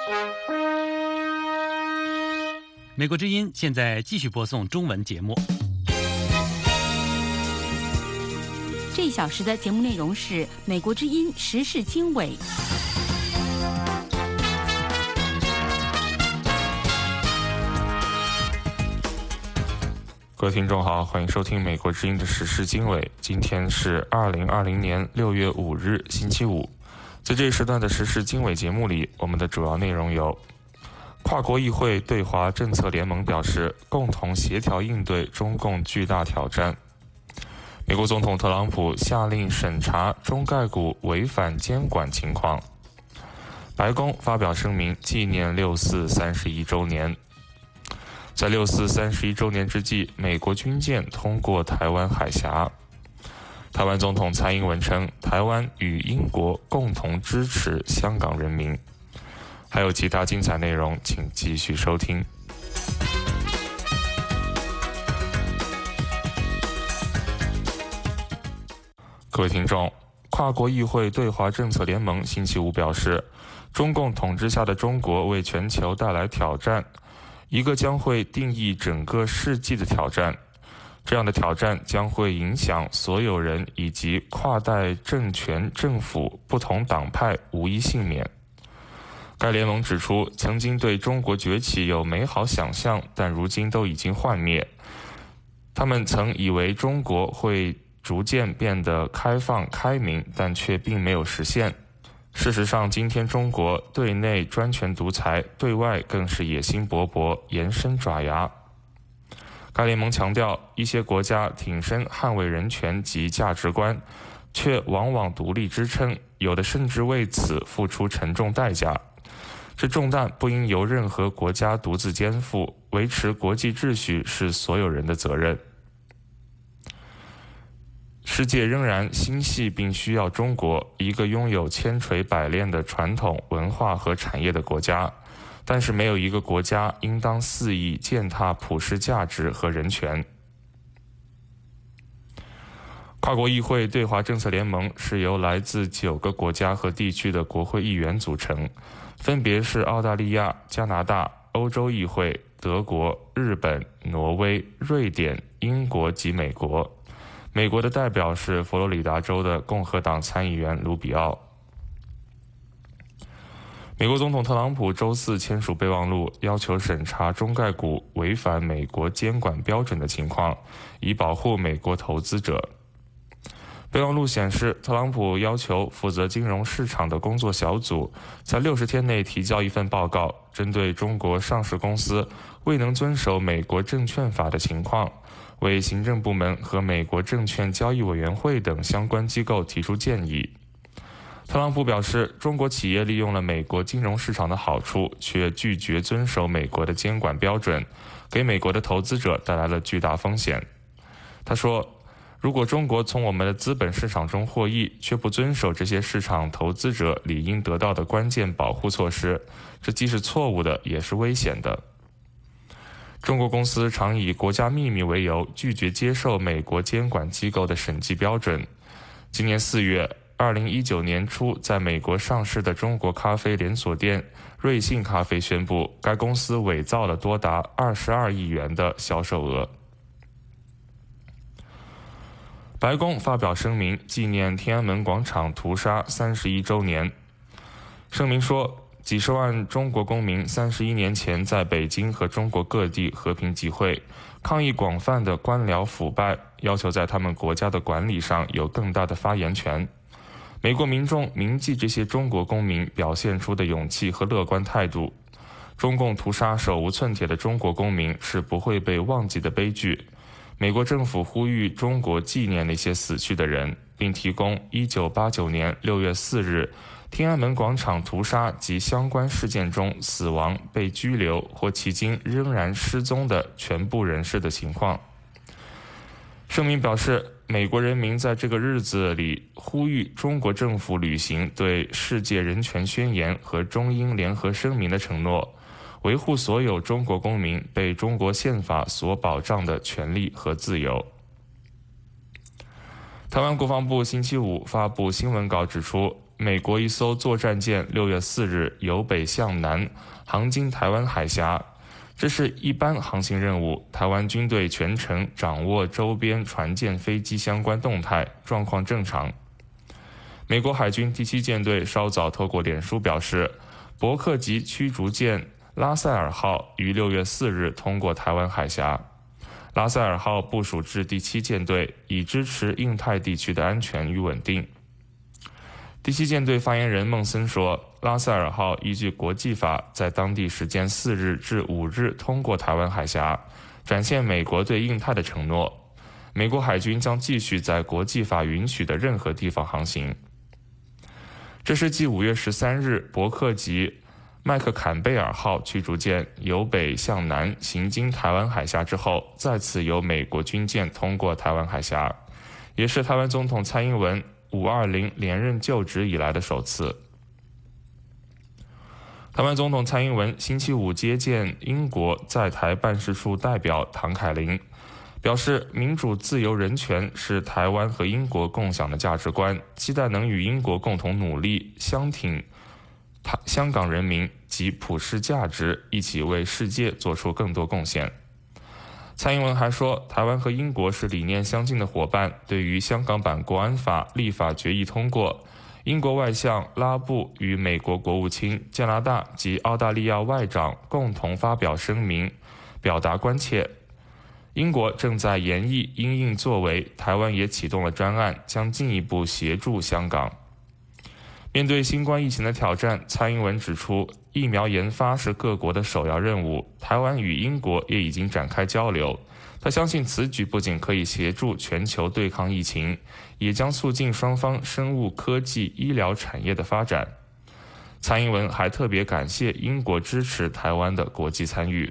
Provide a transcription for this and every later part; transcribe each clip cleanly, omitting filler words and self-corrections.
美国之音现在继续播送中文节目。 这一小时的节目内容是美国之音时事经纬。 各位听众好，欢迎收听美国之音的时事经纬。今天是2020年6月5日星期五。在这一时段的时事经纬节目里，我们的主要内容有：跨国议会对华政策联盟表示共同协调应对中共巨大挑战；美国总统特朗普下令审查中概股违反监管情况；白宫发表声明纪念6·4 31周年。在6·4 31周年之际，美国军舰通过台湾海峡。台湾总统蔡英文称，台湾与英国共同支持香港人民。还有其他精彩内容，请继续收听。各位听众，跨国议会对华政策联盟星期五表示，中共统治下的中国为全球带来挑战，一个将会定义整个世纪的挑战。这样的挑战将会影响所有人以及跨代政权、政府、不同党派无一幸免。该联盟指出，曾经对中国崛起有美好想象，但如今都已经幻灭。他们曾以为中国会逐渐变得开放开明，但却并没有实现。事实上，今天中国对内专权独裁，对外更是野心勃勃，延伸爪牙。该联盟强调，一些国家挺身捍卫人权及价值观，却往往独立支撑，有的甚至为此付出沉重代价。这重担不应由任何国家独自肩负，维持国际秩序是所有人的责任。世界仍然心系并需要中国，一个拥有千锤百炼的传统文化和产业的国家，但是没有一个国家应当肆意践踏普世价值和人权。跨国议会对华政策联盟是由来自9个国家和地区的国会议员组成，分别是澳大利亚、加拿大、欧洲议会、德国、日本、挪威、瑞典、英国及美国。美国的代表是佛罗里达州的共和党参议员卢比奥。美国总统特朗普周四签署备忘录，要求审查中概股违反美国监管标准的情况，以保护美国投资者。备忘录显示，特朗普要求负责金融市场的工作小组在60天内提交一份报告，针对中国上市公司未能遵守美国证券法的情况，为行政部门和美国证券交易委员会等相关机构提出建议。特朗普表示，中国企业利用了美国金融市场的好处，却拒绝遵守美国的监管标准，给美国的投资者带来了巨大风险。他说，如果中国从我们的资本市场中获益，却不遵守这些市场投资者理应得到的关键保护措施，这既是错误的，也是危险的。中国公司常以国家秘密为由，拒绝接受美国监管机构的审计标准。今年4月，2019年初在美国上市的中国咖啡连锁店瑞幸咖啡宣布，该公司伪造了多达22亿元的销售额。白宫发表声明，纪念天安门广场屠杀31周年。声明说，几十万中国公民31年前在北京和中国各地和平集会，抗议广泛的官僚腐败，要求在他们国家的管理上有更大的发言权。美国民众铭记这些中国公民表现出的勇气和乐观态度。中共屠杀手无寸铁的中国公民是不会被忘记的悲剧。美国政府呼吁中国纪念那些死去的人，并提供1989年6月4日天安门广场屠杀及相关事件中死亡、被拘留或迄今仍然失踪的全部人士的情况。声明表示，美国人民在这个日子里呼吁中国政府履行对世界人权宣言和中英联合声明的承诺，维护所有中国公民被中国宪法所保障的权利和自由。台湾国防部星期五发布新闻稿指出， 美国一艘作战舰6月4日由北向南航经台湾海峡，这是一般航行任务，台湾军队全程掌握周边船舰飞机相关动态，状况正常。美国海军第7舰队稍早透过脸书表示，伯克级驱逐舰拉塞尔号于6月4日通过台湾海峡。拉塞尔号部署至第7舰队，以支持印太地区的安全与稳定。第7舰队发言人孟森说，拉塞尔号依据国际法在当地时间4日至5日通过台湾海峡，展现美国对印太的承诺。美国海军将继续在国际法允许的任何地方航行。这是继5月13日伯克级麦克坎贝尔号驱逐舰由北向南行经台湾海峡之后，再次由美国军舰通过台湾海峡，也是台湾总统蔡英文520连任就职以来的首次。台湾总统蔡英文星期五接见英国在台办事处代表唐凯琳，表示民主、自由、人权是台湾和英国共享的价值观，期待能与英国共同努力，相挺香港人民及普世价值，一起为世界做出更多贡献。蔡英文还说，台湾和英国是理念相近的伙伴，对于香港版国安法立法决议通过，英国外相拉布与美国国务卿、加拿大及澳大利亚外长共同发表声明，表达关切。英国正在研议因应作为，台湾也启动了专案，将进一步协助香港。面对新冠疫情的挑战，蔡英文指出，疫苗研发是各国的首要任务，台湾与英国也已经展开交流。他相信此举不仅可以协助全球对抗疫情，也将促进双方生物科技、医疗产业的发展。蔡英文还特别感谢英国支持台湾的国际参与。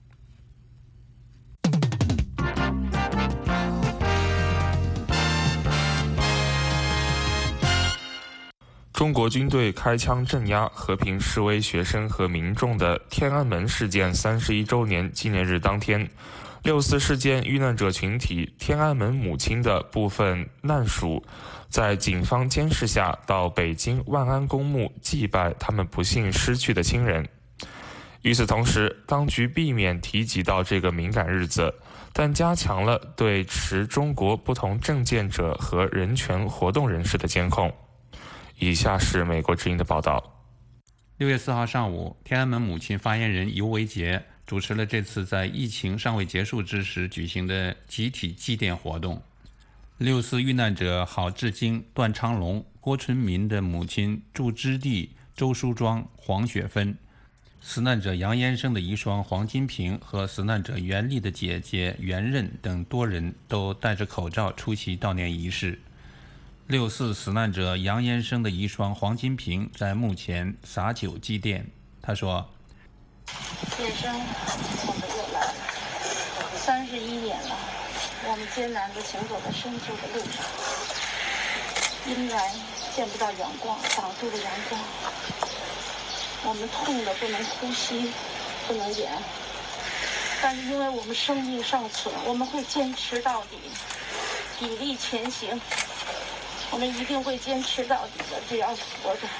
中国军队开枪镇压和平示威学生和民众的天安门事件31周年纪念日当天，6·4事件遇难者群体天安门母亲的部分难属在警方监视下到北京万安公墓祭拜他们不幸失去的亲人。与此同时，当局避免提及到这个敏感日子，但加强了对持中国不同政见者和人权活动人士的监控。以下是美国之音的报道。 6月4号上午，天安门母亲发言人尤维洁主持了这次在疫情尚未结束之时举行的集体祭奠活动。6·4遇难者郝志京、段昌龙、郭春民的母亲祝之地、周淑庄、黄雪芬，死难者杨延生的遗孀黄金平和死难者袁丽的姐姐袁任等多人都戴着口罩出席悼念仪式。6·4死难者杨延生的遗孀黄金平在墓前洒酒祭奠。他说：“ 谢生，我们又来了，31年了，我们艰难地行走在深秋的路上，阴霾见不到阳光，挡住了阳光，我们痛得不能呼吸，不能言。但是因为我们生命尚存，我们会坚持到底，砥砺前行。我们一定会坚持到底的，只要活着。”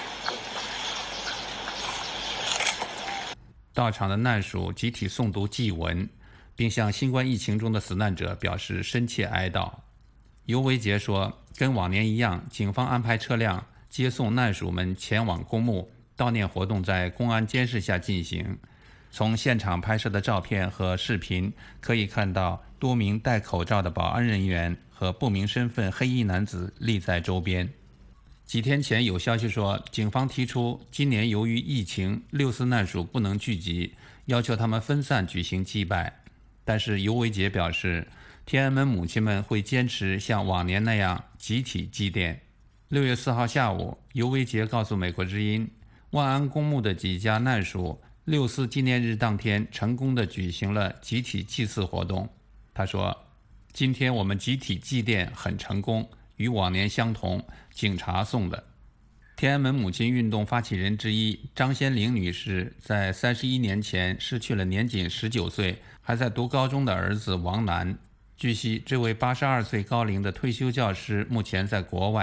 到场的难属集体诵读祭文，并向新冠疫情中的死难者表示深切哀悼。尤维杰说，跟往年一样，警方安排车辆接送难属们前往公墓，悼念活动在公安监视下进行。从现场拍摄的照片和视频可以看到，多名戴口罩的保安人员和不明身份黑衣男子立在周边。几天前有消息说，警方提出今年由于疫情，6·4难属不能聚集，要求他们分散举行祭拜。但是尤维杰表示，天安门母亲们会坚持像往年那样集体祭奠。6月4号下午，尤维杰告诉美国之音，万安公墓的几家难属6·4纪念日当天成功地举行了集体祭祀活动。他说，今天我们集体祭奠很成功，与往年相同，警察送的。天安门母亲运动发起人之一张先玲女士在31年前失去了年仅19岁还在读高中的儿子王楠。据悉，这位82岁高龄的退休教师目前在国外，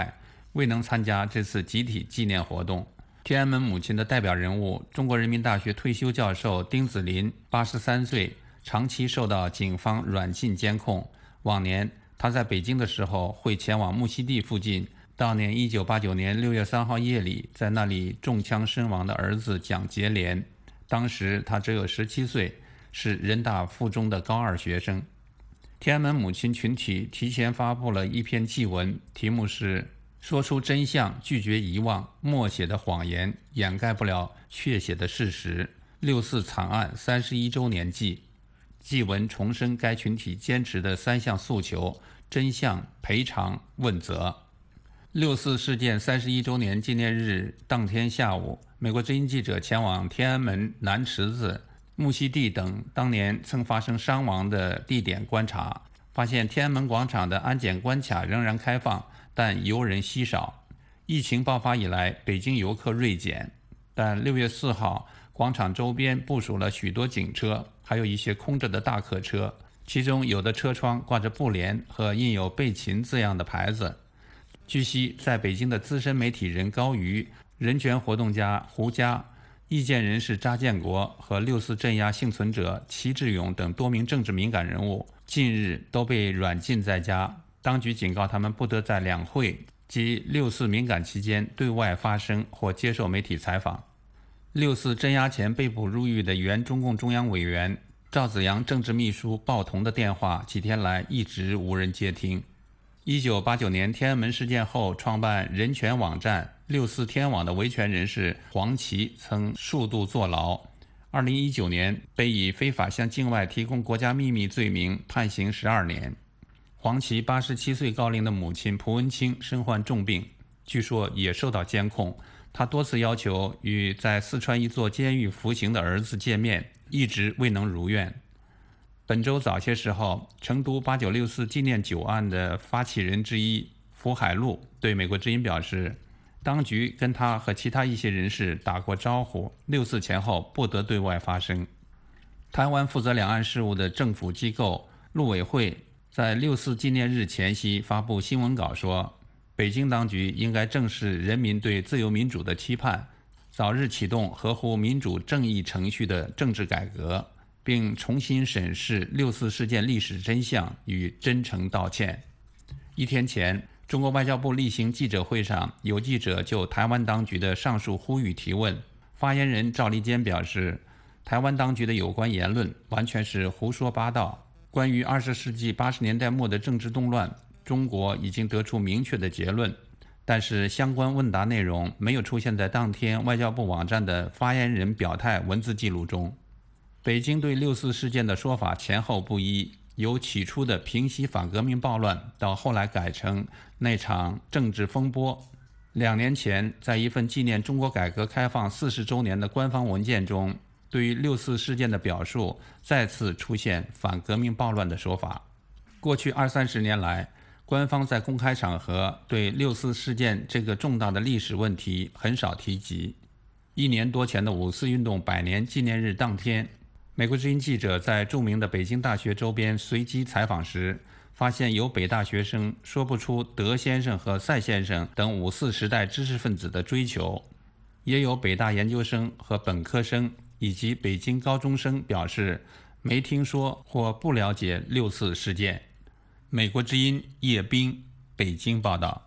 未能参加这次集体纪念活动。天安门母亲的代表人物，中国人民大学退休教授丁子霖83岁，长期受到警方软禁监控。往年他在北京的时候会前往木樨地附近悼念1989年6月3号夜里在那里中枪身亡的儿子蒋捷莲。当时他只有17岁，是人大附中的高2学生。天安门母亲群体提前发布了一篇祭文，题目是说出真相，拒绝遗忘，默写的谎言掩盖不了确写的事实。6·4惨案31周年祭。祭文重申该群体坚持的3项诉求：真相、赔偿、问责。6·4事件31周年纪念日当天下午，美国之音记者前往天安门、南池子、木樨地等当年曾发生伤亡的地点观察，发现天安门广场的安检关卡仍然开放，但游人稀少。疫情爆发以来，北京游客锐减，但6月4号，广场周边部署了许多警车，还有一些空着的大客车，其中有的车窗挂着布帘和印有备勤字样的牌子。据悉，在北京的资深媒体人高瑜、人权活动家胡佳、意见人士查建国和6·4镇压幸存者齐志勇等多名政治敏感人物近日都被软禁在家，当局警告他们不得在两会及6·4敏感期间对外发声或接受媒体采访。6·4镇压前被捕入狱的原中共中央委员赵紫阳政治秘书鲍同的电话几天来一直无人接听。1989年天安门事件后创办人权网站6·4天网的维权人士黄琦曾数度坐牢，2019年被以非法向境外提供国家秘密罪名判刑12年。黄琦87岁高龄的母亲蒲文清身患重病，据说也受到监控。他多次要求与在四川一座监狱服刑的儿子见面，一直未能如愿。本周早些时候，成都8964纪念9案的发起人之一福海路对美国之音表示，当局跟他和其他一些人士打过招呼，6·4前后不得对外发声。台湾负责两岸事务的政府机构陆委会在6·4纪念日前夕发布新闻稿说，北京当局应该正视人民对自由民主的期盼，早日启动合乎民主正义程序的政治改革，并重新审视6·4事件历史真相与真诚道歉。一天前，中国外交部例行记者会上，有记者就台湾当局的上述呼吁提问，发言人赵立坚表示，台湾当局的有关言论完全是胡说八道。关于20世纪80年代末的政治动乱，中国已经得出明确的结论，但是相关问答内容没有出现在当天外交部网站的发言人表态文字记录中。北京对6·4事件的说法前后不一，由起初的平息反革命暴乱，到后来改成那场政治风波。2年前，在一份纪念中国改革开放40周年的官方文件中，对于6·4事件的表述再次出现反革命暴乱的说法。过去20-30年来，官方在公开场合对6·4事件这个重大的历史问题很少提及。1年多前的5·4运动100年纪念日当天，美国之音记者在著名的北京大学周边随机采访时，发现有北大学生说不出德先生和赛先生等5·4时代知识分子的追求，也有北大研究生和本科生以及北京高中生表示没听说或不了解6·4事件。美国之音叶冰，北京报道。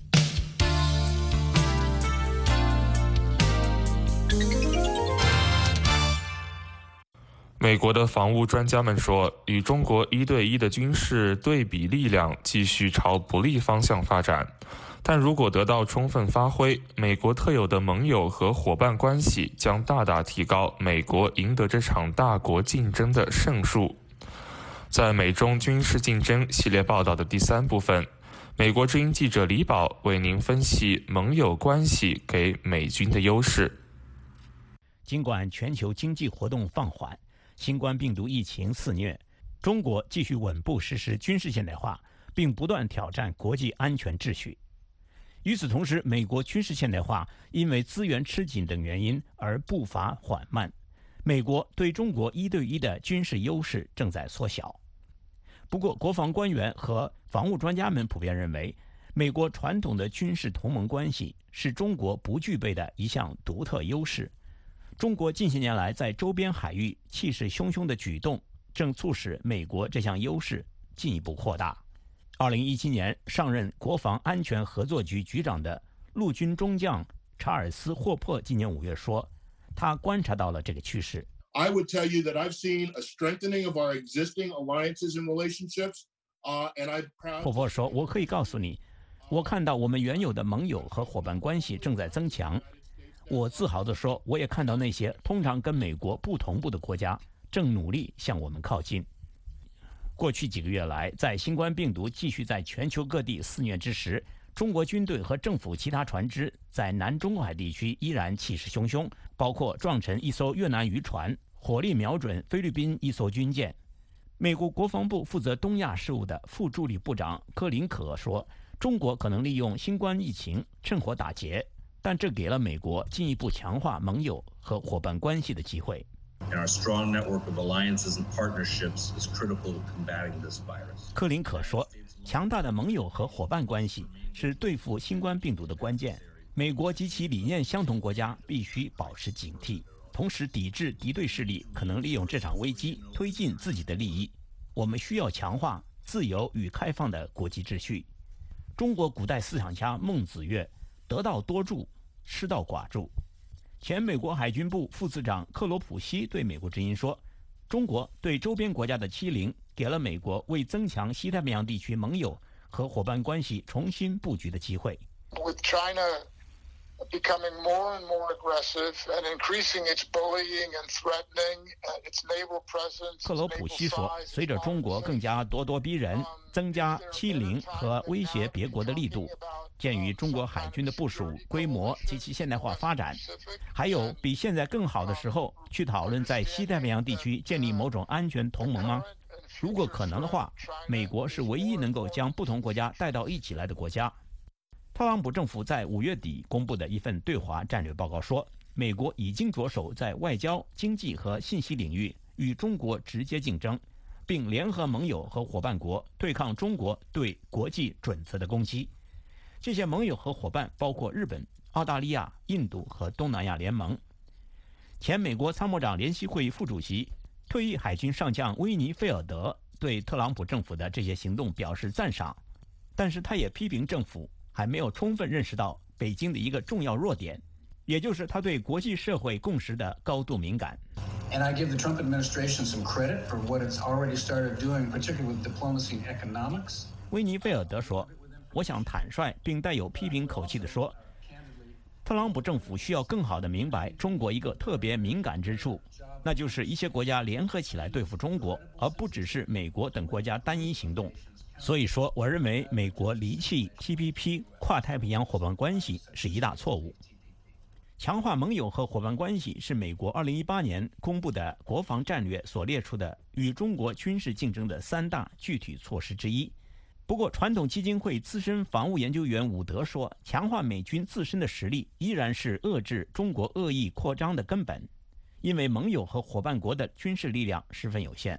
美国的防务专家们说，与中国1对1的军事对比力量继续朝不利方向发展，但如果得到充分发挥，美国特有的盟友和伙伴关系将大大提高美国赢得这场大国竞争的胜数。在美中军事竞争系列报道的第3部分，美国之音记者李宝为您分析盟友关系给美军的优势。 尽管全球经济活动放缓，新冠病毒疫情肆虐，中国继续稳步实施军事现代化，并不断挑战国际安全秩序。与此同时，美国军事现代化因为资源吃紧等原因而步伐缓慢，美国对中国1对1的军事优势正在缩小。不过，国防官员和防务专家们普遍认为， 美国传统的军事同盟关系是中国不具备的一项独特优势。中国近些年来在周边海域气势汹汹的举动，正促使美国这项优势进一步扩大。2017年上任国防安全合作局局长的陆军中将查尔斯·霍珀今年5月说，他观察到了这个趋势。 I would tell you that I've seen a strengthening of our existing alliances and relationships, and I'm proud. 霍珀说，我可以告诉你，我看到我们原有的盟友和伙伴关系正在增强。我自豪地说，我也看到那些通常跟美国不同步的国家正努力向我们靠近。过去几个月来，在新冠病毒继续在全球各地肆虐之时，中国军队和政府其他船只在南中国海地区依然气势汹汹，包括撞沉一艘越南渔船，火力瞄准菲律宾一艘军舰。美国国防部负责东亚事务的副助理部长柯林可说，中国可能利用新冠疫情趁火打劫，但这给了美国进一步强化盟友和伙伴关系的机会。柯林可说，强大的盟友和伙伴关系是对付新冠病毒的关键。美国及其理念相同国家必须保持警惕，同时抵制敌对势力可能利用这场危机推进自己的利益。我们需要强化自由与开放的国际秩序。中国古代思想家孟子曰：“得道多助，失道寡助。”前美国海军部副次长克罗普西对美国之音说，中国对周边国家的欺凌给了美国为增强西太平洋地区盟友和伙伴关系重新布局的机会。 With China becoming more and more aggressive and increasing its bullying and threatening its naval presence. 克罗普西说，随着中国更加咄咄逼人，增加欺凌和威胁别国的力度，鉴于中国海军的部署规模及其现代化发展，还有比现在更好的时候去讨论在西太平洋地区建立某种安全同盟吗？如果可能的话，美国是唯一能够将不同国家带到一起来的国家。特朗普政府在5月底公布的一份对华战略报告说，美国已经着手在外交、经济和信息领域与中国直接竞争，并联合盟友和伙伴国对抗中国对国际准则的攻击。这些盟友和伙伴包括日本、澳大利亚、印度和东南亚联盟。前美国参谋长联席会副主席、退役海军上将威尼菲尔德对特朗普政府的这些行动表示赞赏，但是他也批评政府还没有充分认识到北京的一个重要弱点，也就是他对国际社会共识的高度敏感。 And I give the Trump administration some credit for what it's already started doing, particularly with diplomacy and economics. 威尼菲尔德说，我想坦率并带有批评口气地说，特朗普政府需要更好地明白中国一个特别敏感之处，那就是一些国家联合起来对付中国，而不只是美国等国家单一行动。所以说，我认为美国离弃 TPP 跨太平洋伙伴关系是一大错误。强化盟友和伙伴关系是美国2018年公布的国防战略所列出的与中国军事竞争的3大具体措施之一。不过，传统基金会资深防务研究员伍德说，强化美军自身的实力依然是遏制中国恶意扩张的根本，因为盟友和伙伴国的军事力量十分有限。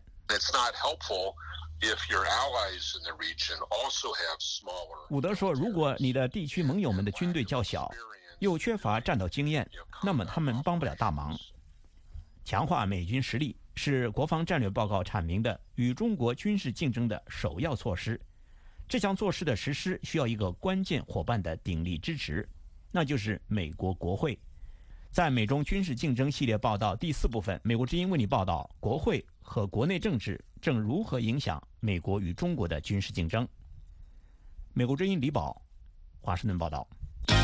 伍德说，如果你的地区盟友们的军队较小，又缺乏战斗经验，那么他们帮不了大忙。强化美军实力是国防战略报告阐明的与中国军事竞争的首要措施。这项措施的实施需要一个关键伙伴的鼎力支持，那就是美国国会。在美中军事竞争系列报道第4部分，美国之音为你报道国会和国内政治正如何影响美国与中国的军事竞争。美国之音李宝，华盛顿报道。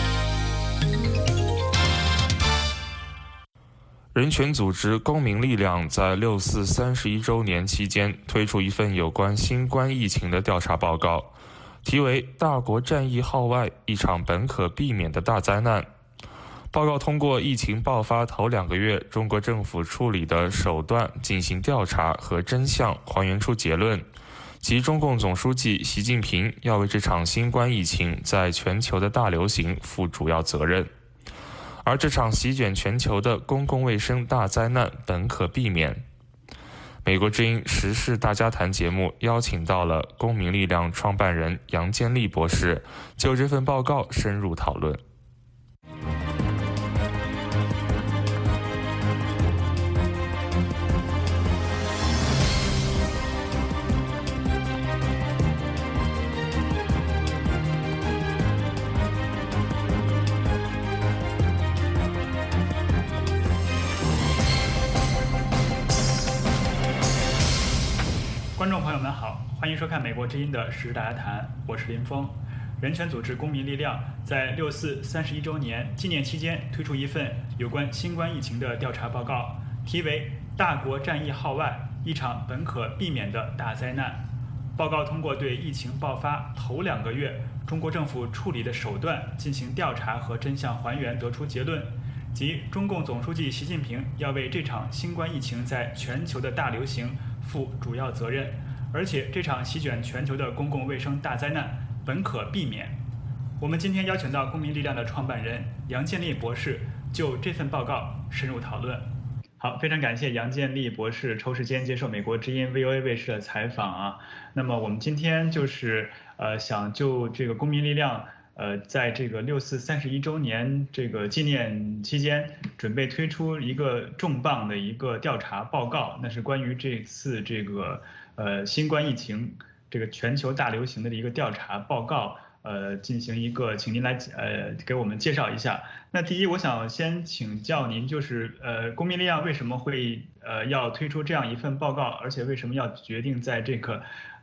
人权组织公民力量在6·4 31周年期间推出一份有关新冠疫情的调查报告，题为《大国战役号外：一场本可避免的大灾难》。报告通过疫情爆发头2个月中国政府处理的手段进行调查和真相，还原出结论，即中共总书记习近平要为这场新冠疫情在全球的大流行负主要责任，而这场席卷全球的公共卫生大灾难本可避免。 美国之音时事大家谈节目邀请到了公民力量创办人杨建立博士，就这份报告深入讨论。 观众朋友们好，欢迎收看美国之音的时事大家谈，我是林峰。人权组织公民力量在6·4 31周年纪念期间推出一份有关新冠疫情的调查报告，题为《大国战役号外：一场本可避免的大灾难》。报告通过对疫情爆发头2个月中国政府处理的手段进行调查和真相还原，得出结论，即中共总书记习近平要为这场新冠疫情在全球的大流行负主要责任，而且这场席卷全球的公共卫生大灾难本可避免。我们今天邀请到公民力量的创办人杨建立博士就这份报告深入讨论。好，非常感谢杨建立博士抽时间接受美国之音 VOA 卫视的采访啊。那么我们今天就是想就这个公民力量在这个6·4 31周年这个纪念期间，准备推出一个重磅的一个调查报告，那是关于这次这个新冠疫情这个全球大流行的一个调查报告，进行一个，请您来给我们介绍一下。那第一，我想先请教您，就是公民力量为什么会要推出这样一份报告，而且为什么要决定在这个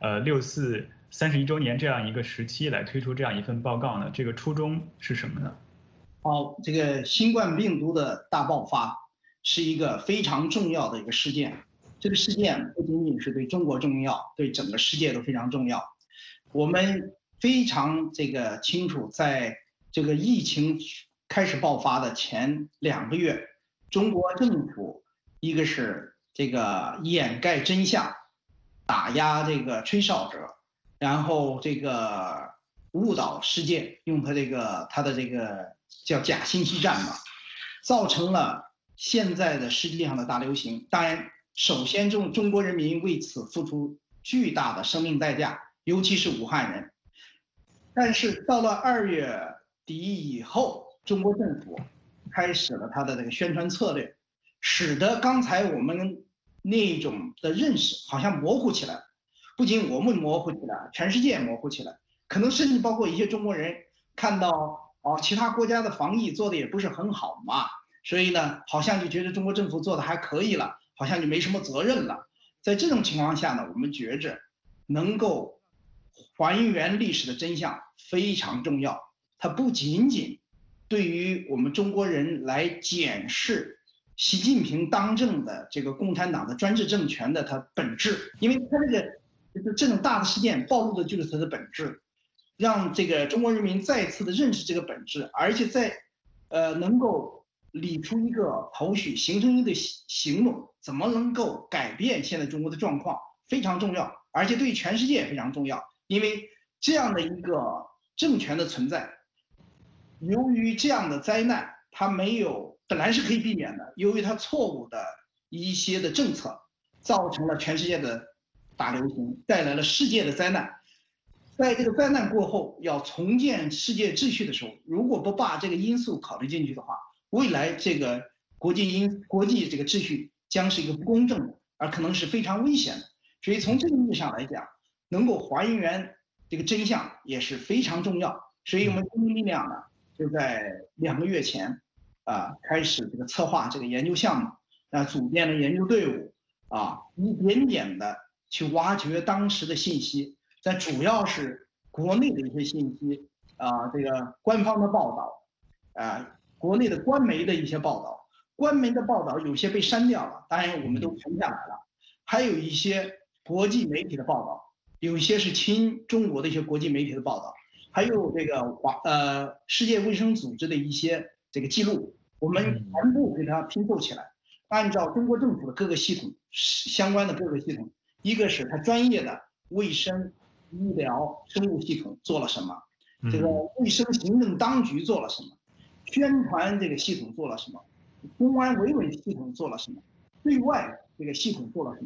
6·4 31周年这样一个时期来推出这样一份报告呢？这个初衷是什么呢？ 好，这个新冠病毒的大爆发是一个非常重要的一个事件。这个事件不仅仅是对中国重要，对整个世界都非常重要。我们非常清楚，在这个疫情开始爆发的前2个月，中国政府一个是这个掩盖真相，打压这个吹哨者，然后这个误导世界，用他的这个叫假信息战嘛，造成了现在的世界上的大流行。当然，首先中国人民为此付出巨大的生命代价，尤其是武汉人。但是到了2月底以后，中国政府开始了他的这个宣传策略，使得刚才我们那种的认识好像模糊起来。不仅我们模糊起来，全世界模糊起来，可能甚至包括一些中国人看到其他国家的防疫做的也不是很好嘛，所以呢，好像就觉得中国政府做的还可以了，好像就没什么责任了。在这种情况下呢，我们觉着能够还原历史的真相非常重要。它不仅仅对于我们中国人来检视习近平当政的这个共产党的专制政权的它本质，因为它这种大的事件暴露的就是它的本质，让这个中国人民再次的认识这个本质，而且在能够理出一个头绪，形成一个行动，怎么能够改变现在中国的状况非常重要，而且对全世界非常重要。因为这样的一个政权的存在，由于这样的灾难它本来是可以避免的，由于它错误的一些的政策，造成了全世界的大流行，带来了世界的灾难。在这个灾难过后，要重建世界秩序的时候，如果不把这个因素考虑进去的话，未来这个国际这个秩序将是一个不公正的，而可能是非常危险的。所以从这个意义上来讲，能够还原这个真相也是非常重要。所以我们公民力量呢，就在2个月前开始这个策划这个研究项目，组建了研究队伍，一点点的去挖掘当时的信息，但主要是国内的一些信息，这个官方的报道，国内的官媒的一些报道，官媒的报道有些被删掉了，当然我们都存下来了，还有一些国际媒体的报道，有一些是亲中国的一些国际媒体的报道，还有这个世界卫生组织的一些这个记录，我们全部给它拼凑起来，按照中国政府的各个系统相关的各个系统，一个是它专业的卫生、医疗、生物系统做了什么，这个卫生行政当局做了什么，宣传这个系统做了什么，公安维稳系统做了什么，对外这个系统做了什么，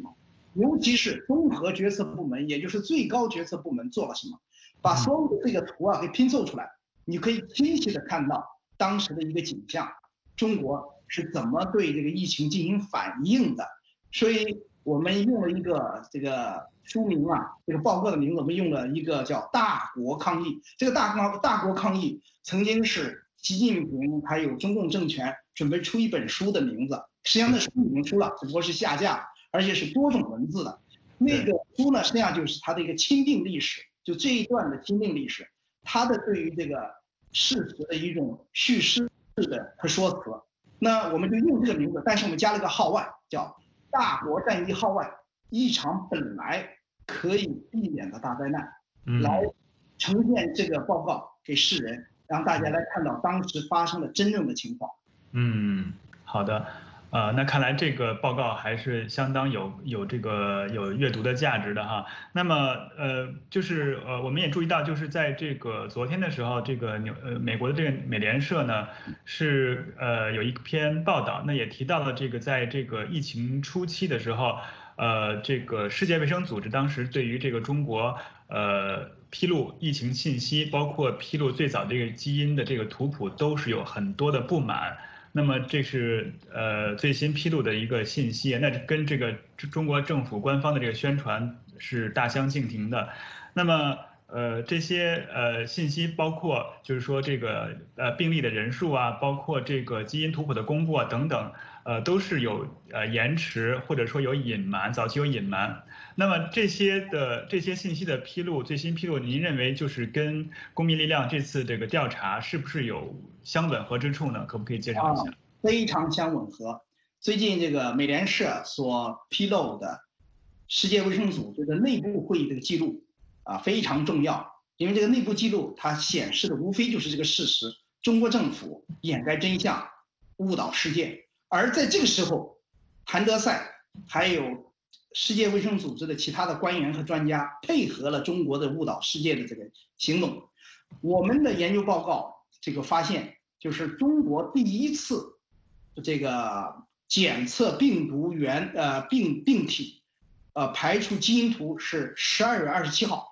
尤其是综合决策部门，也就是最高决策部门做了什么，把所有的这个图给拼凑出来，你可以清晰的看到当时的一个景象，中国是怎么对这个疫情进行反应的。所以我们用了一个这个书名这个报告的名字，我们用了一个叫大国抗疫。这个大国抗疫曾经是习近平还有中共政权准备出一本书的名字，实际上那书已经出了，只不过是下架，而且是多种文字的。那个书呢，实际上就是它的一个钦定历史，就这一段的钦定历史，它的对于这个事实的一种叙事的说辞。那我们就用这个名字，但是我们加了个号外，叫大国战役号外，一场本来可以避免的大灾难，来呈现这个报告给世人，让大家来看到当时发生的真正的情况。 好的。那看来这个报告还是相当有阅读的价值的哈。那么就是我们也注意到，就是在这个昨天的时候，这个美国的这个美联社呢是有一篇报道，那也提到了这个在这个疫情初期的时候，这个世界卫生组织当时对于这个中国披露疫情信息，包括披露最早这个基因的这个图谱，都是有很多的不满。那么这是最新披露的一个信息，那跟这个中国政府官方的这个宣传是大相径庭的。那么这些信息包括就是说这个病例的人数包括这个基因图谱的公布等等，都是有延迟或者说有隐瞒，早期有隐瞒。那么这些信息的披露，最新披露，您认为就是跟公民力量这次这个调查是不是有相吻合之处呢？可不可以介绍一下？ 非常相吻合。最近这个美联社所披露的世界卫生组织的内部会议这个记录非常重要，因为这个内部记录它显示的无非就是这个事实：中国政府掩盖真相，误导世界。而在这个时候，谭德赛还有世界卫生组织的其他的官员和专家配合了中国的误导世界的这个行动。我们的研究报告这个发现，就是中国第一次这个检测病毒病体排除基因图是12月27号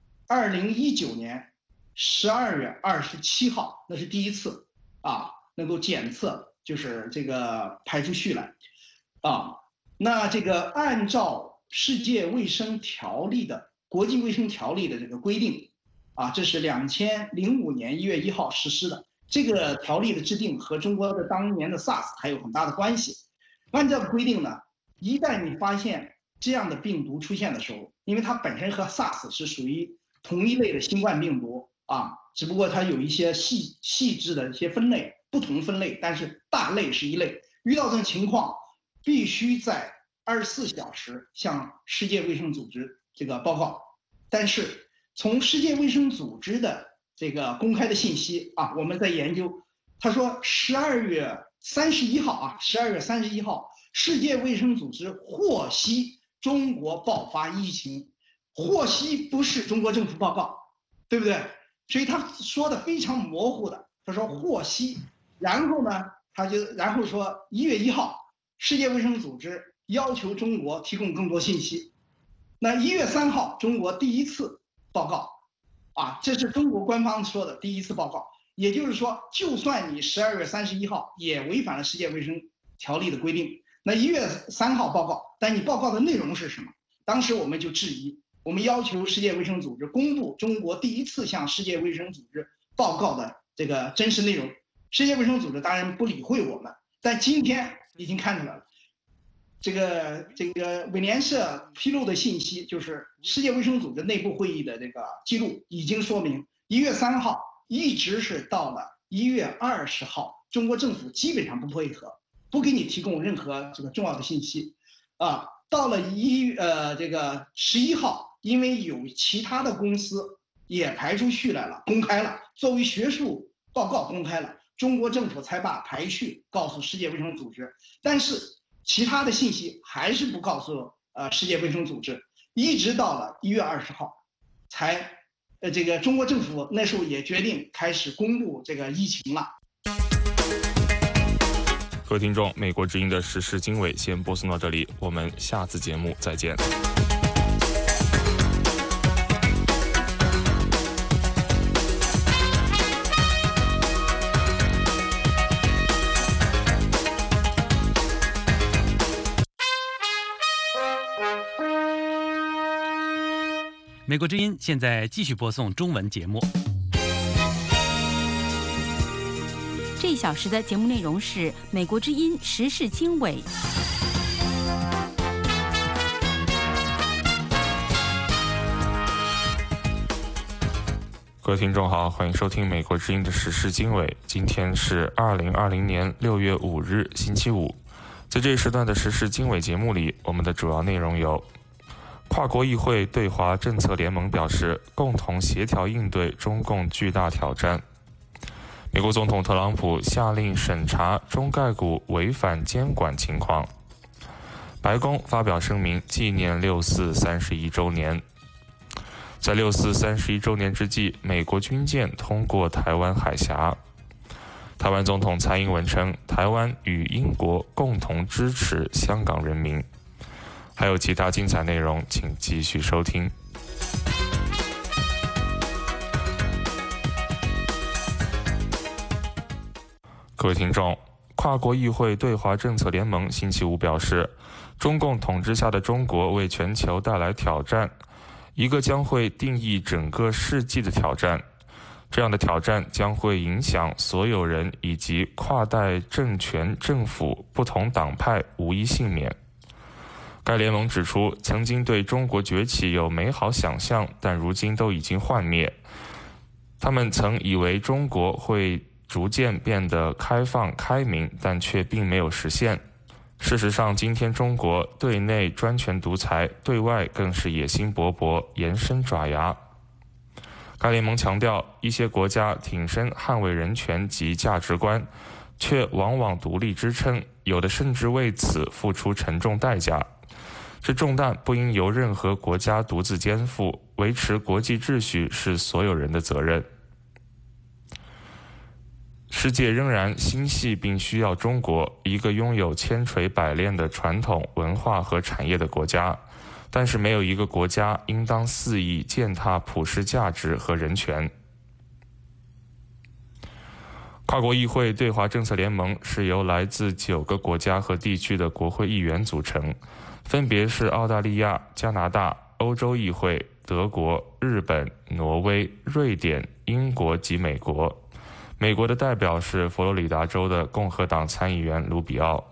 ，2019年12月27号，那是第一次能够检测就是这个排出序来那这个按照世界卫生条例的国际卫生条例的这个规定这是2005年1月1号实施的。这个条例的制定和中国的当年的 SARS 还有很大的关系。按照规定呢，一旦你发现这样的病毒出现的时候，因为它本身和 SARS 是属于同一类的新冠病毒只不过它有一些细致的一些分类，不同分类，但是大类是一类。遇到这种情况，必须在24小时向世界卫生组织这个报告。但是从世界卫生组织的这个公开的信息我们在研究，他说12月31号，世界卫生组织获悉中国爆发疫情，获悉不是中国政府报告，对不对？所以他说的非常模糊的，他说获悉，然后呢，然后说1月1号，世界卫生组织要求中国提供更多信息。那1月3号，中国第一次报告这是中国官方说的第一次报告。也就是说，就算你12月31号也违反了世界卫生条例的规定，那1月3号报告，但你报告的内容是什么？当时我们就质疑，我们要求世界卫生组织公布中国第一次向世界卫生组织报告的这个真实内容。世界卫生组织当然不理会我们，但今天已经看出来了，这个美联社披露的信息，就是世界卫生组织内部会议的这个记录，已经说明1月3号一直是到了1月20号，中国政府基本上不配合，不给你提供任何这个重要的信息到了这个11号，因为有其他的公司也排出序来了，公开了，作为学术报告公开了，中国政府才把排序告诉世界卫生组织。但是其他的信息还是不告诉世界卫生组织，一直到了1月20号才这个中国政府那时候也决定开始公布这个疫情了。 各位听众，美国之音的时事经纬先播送到这里，我们下次节目再见。 美国之音现在继续播送中文节目。 这一小时的节目内容是美国之音时事经纬。 各位听众好，欢迎收听美国之音的时事经纬。今天是2020年6月5日，星期五。在这一时段的时事经纬节目里，我们的主要内容有：跨国议会对华政策联盟表示，共同协调应对中共巨大挑战；美国总统特朗普下令审查中概股违反监管情况；白宫发表声明纪念6·4 31周年。在6·4 31周年之际，美国军舰通过台湾海峡。台湾总统蔡英文称，台湾与英国共同支持香港人民。还有其他精彩内容，请继续收听。各位听众，跨国议会对华政策联盟星期五表示，中共统治下的中国为全球带来挑战，一个将会定义整个世纪的挑战。这样的挑战将会影响所有人以及跨代政权、政府、不同党派无一幸免。该联盟指出，曾经对中国崛起有美好想象，但如今都已经幻灭。他们曾以为中国会逐渐变得开放开明，但却并没有实现。事实上，今天中国对内专权独裁，对外更是野心勃勃，延伸爪牙。该联盟强调，一些国家挺身捍卫人权及价值观，却往往独立支撑，有的甚至为此付出沉重代价。这重担不应由任何国家独自肩负，维持国际秩序是所有人的责任。世界仍然心系并需要中国，一个拥有千锤百炼的传统文化和产业的国家，但是没有一个国家应当肆意践踏普世价值和人权。跨国议会对华政策联盟是由来自9个国家和地区的国会议员组成，分别是澳大利亚、加拿大、欧洲议会、德国、日本、挪威、瑞典、英国及美国。美国的代表是佛罗里达州的共和党参议员卢比奥。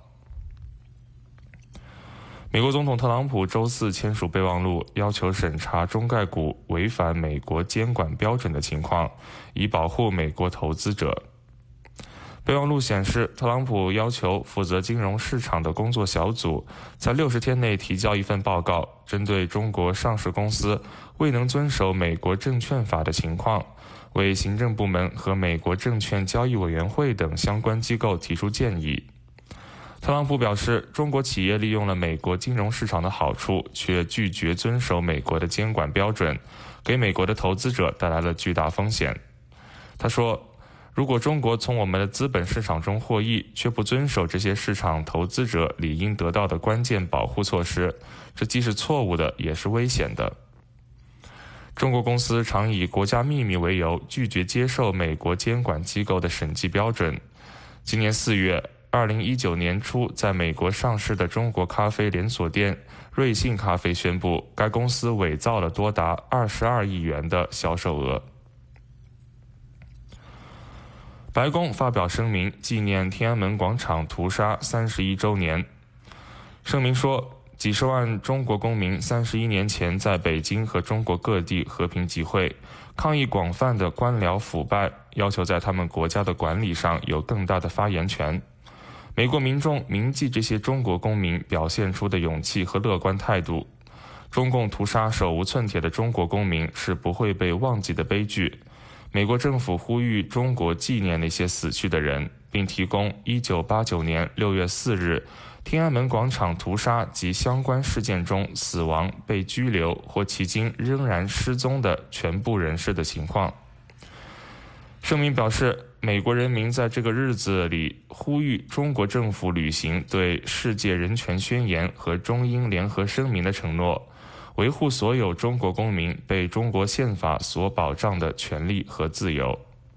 美国总统特朗普周4签署备忘录，要求审查中概股违反美国监管标准的情况，以保护美国投资者。备忘录显示，特朗普要求负责金融市场的工作小组在60天内提交一份报告，针对中国上市公司未能遵守美国证券法的情况，为行政部门和美国证券交易委员会等相关机构提出建议。特朗普表示，中国企业利用了美国金融市场的好处，却拒绝遵守美国的监管标准，给美国的投资者带来了巨大风险。他说，如果中国从我们的资本市场中获益，却不遵守这些市场投资者理应得到的关键保护措施，这既是错误的，也是危险的。中国公司常以国家秘密为由，拒绝接受美国监管机构的审计标准。今年4月，2019年初在美国上市的中国咖啡连锁店瑞幸咖啡宣布，该公司伪造了多达22亿元的销售额。白宫发表声明，纪念天安门广场屠杀31周年。声明说，几十万中国公民31年前在北京和中国各地和平集会，抗议广泛的官僚腐败，要求在他们国家的管理上有更大的发言权。美国民众铭记这些中国公民表现出的勇气和乐观态度。中共屠杀手无寸铁的中国公民是不会被忘记的悲剧。美国政府呼吁中国纪念那些死去的人，并提供1989年6月4日天安门广场屠杀及相关事件中死亡、被拘留或迄今仍然失踪的全部人士的情况。声明表示， 美国人民在这个日子里呼吁中国政府履行对世界人权宣言和中英联合声明的承诺，维护所有中国公民被中国宪法所保障的权利和自由。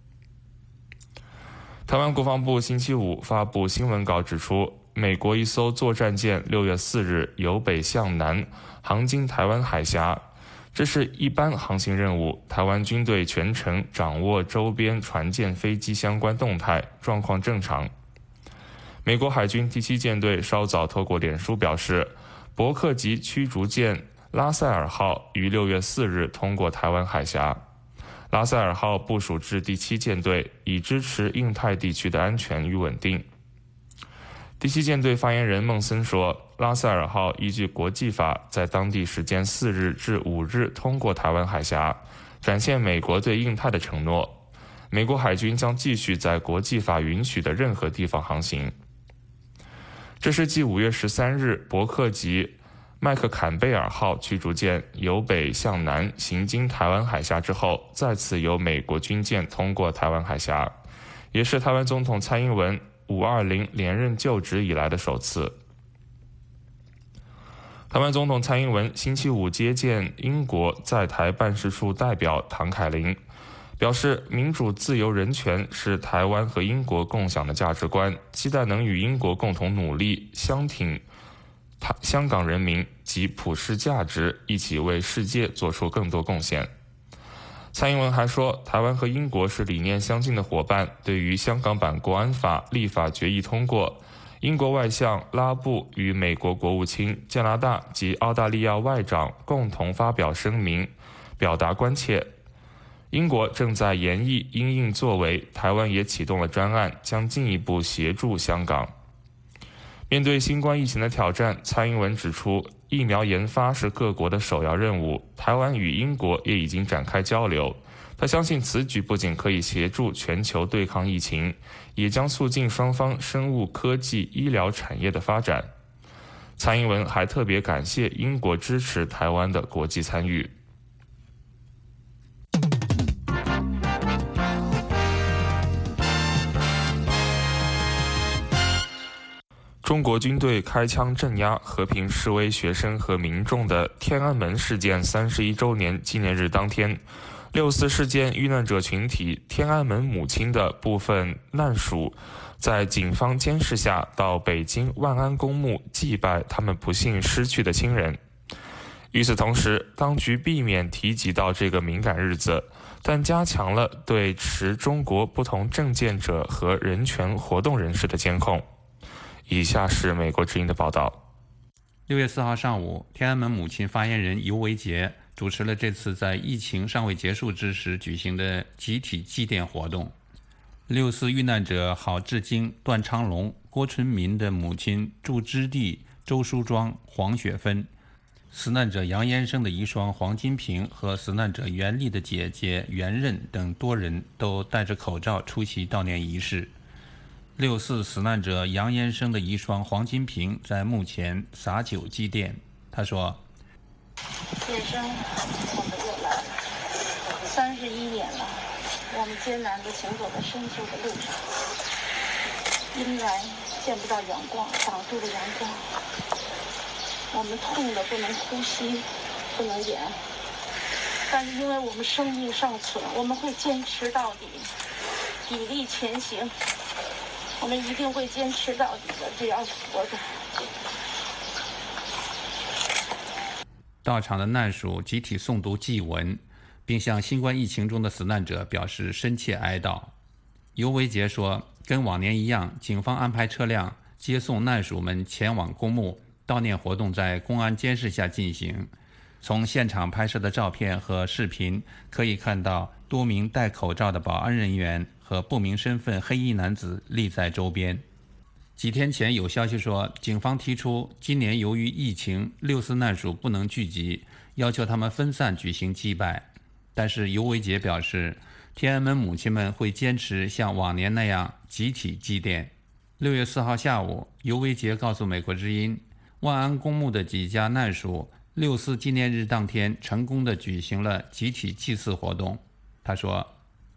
台湾国防部星期五发布新闻稿指出，美国一艘作战舰6月4日由北向南航经台湾海峡，这是一般航行任务，台湾军队全程掌握周边船舰飞机相关动态，状况正常。美国海军第7舰队稍早透过脸书表示，伯克级驱逐舰拉塞尔号于6月4日通过台湾海峡。拉塞尔号部署至第7舰队，以支持印太地区的安全与稳定。第7舰队发言人孟森说，拉塞尔号依据国际法在当地时间4日至5日通过台湾海峡，展现美国对印太的承诺。美国海军将继续在国际法允许的任何地方航行。这是继5月13日伯克级麦克坎贝尔号驱逐舰由北向南行经台湾海峡之后，再次由美国军舰通过台湾海峡，也是台湾总统蔡英文520连任就职以来的首次。台湾总统蔡英文星期五接见英国在台办事处代表唐凯琳，表示民主、自由、人权是台湾和英国共享的价值观，期待能与英国共同努力，相挺香港人民及普世价值，一起为世界做出更多贡献。蔡英文还说，台湾和英国是理念相近的伙伴，对于香港版国安法立法决议通过，英国外相拉布与美国国务卿、加拿大及澳大利亚外长共同发表声明，表达关切。英国正在研议因应作为，台湾也启动了专案，将进一步协助香港。面对新冠疫情的挑战，蔡英文指出，疫苗研发是各国的首要任务，台湾与英国也已经展开交流。他相信此举不仅可以协助全球对抗疫情，也将促进双方生物科技、医疗产业的发展。蔡英文还特别感谢英国支持台湾的国际参与。中国军队开枪镇压和平示威学生和民众的天安门事件31周年纪念日当天，6·4事件遇难者群体天安门母亲的部分难属在警方监视下到北京万安公墓祭拜他们不幸失去的亲人。与此同时，当局避免提及到这个敏感日子，但加强了对持中国不同政见者和人权活动人士的监控。以下是美国之音的报道。 6月4号上午，天安门母亲发言人尤维洁主持了这次在疫情尚未结束之时举行的集体祭奠活动。6·4遇难者郝志京、段昌龙、郭春民的母亲祝之娣、周淑庄、黄雪芬，死难者杨延生的遗孀黄金平和死难者袁丽的姐姐袁任等多人都戴着口罩出席悼念仪式。6·4死难者杨延生的遗孀黄金平在墓前洒酒祭奠。他说：“ 先生，我们又来了，31年了，我们艰难地行走在深秋的路上，阴霾见不到阳光，挡住了阳光，我们痛得不能呼吸，不能言，但是因为我们生命尚存，我们会坚持到底，砥砺前行。”我们一定会坚持到底的，只要活着。 到场的难属集体诵读祭文，并向新冠疫情中的死难者表示深切哀悼。尤维杰说，跟往年一样，警方安排车辆接送难属们前往公墓，悼念活动在公安监视下进行。从现场拍摄的照片和视频可以看到，多名戴口罩的保安人员和不明身份黑衣男子立在周边。几天前有消息说，警方提出今年由于疫情，6·4难属不能聚集，要求他们分散举行祭拜。但是尤维杰表示，天安门母亲们会坚持像往年那样集体祭奠。6月4号下午，尤维杰告诉美国之音，万安公墓的几家难属6·4纪念日当天成功地举行了集体祭祀活动。他说，